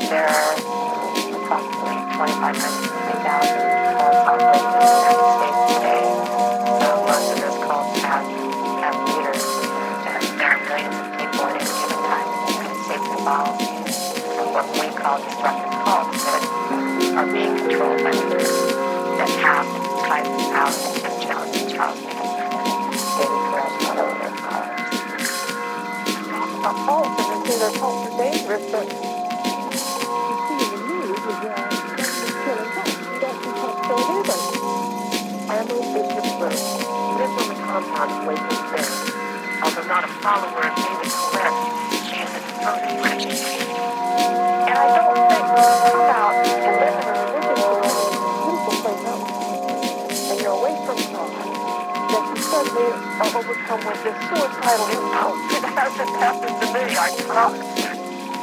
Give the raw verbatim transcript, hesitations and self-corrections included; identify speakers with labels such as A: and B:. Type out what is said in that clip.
A: there are approximately twenty-five hundred to three thousand cults operating in the United States today. Uh, most of those cults have, have leaders, and there are millions of people at any given time in the United States involved in what we call destructive cults that are being controlled by leaders that have ties of power that Tim Jones and Charles Manson and David Koresh and other their powers.
B: A cult, and they say their cults are dangerous, but you see in the news is uh, government killing cults. You don't see cults killing anybody.
A: Emily Bishop Bruce lives on the compound of Wakefield Bay. Although not a follower of David Koresh, she is a devoted Christian.
B: And I don't think when you come out and live in a religious community, beautiful place out, and you're away from God, that you suddenly are overcome with this suicidal impulse.
A: It hasn't happened to me, I promise.